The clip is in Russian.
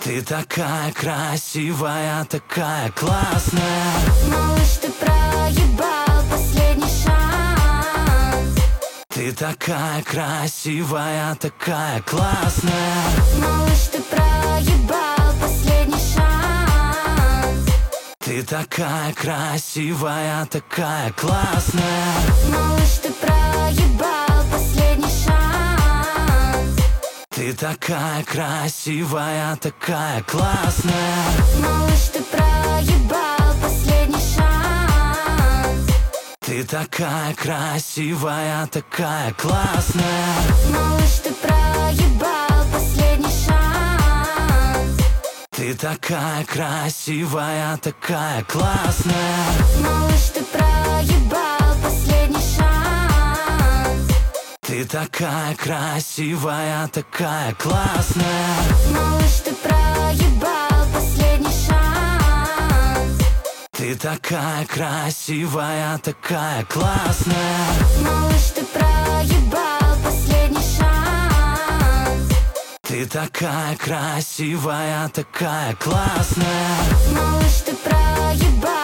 Ты такая красивая, такая классная. Малыш, ты проебал последний шанс. Ты такая красивая, такая классная. Малыш, ты проебал последний шанс. Ты такая красивая, такая классная. Малыш, ты проебал последний шанс. Ты такая красивая, такая классная. Малыш, ты проебал последний шанс. Ты такая красивая, такая классная. Малыш, ты проебал последний шанс. Ты такая красивая, такая классная. Малыш, ты проебал последний шанс. Ты такая красивая, такая классная. Малыш, ты проебал последний шанс. Ты такая красивая, такая классная. Малыш, ты проебал последний шанс. Ты такая красивая, такая классная. Малыш, ты проебал.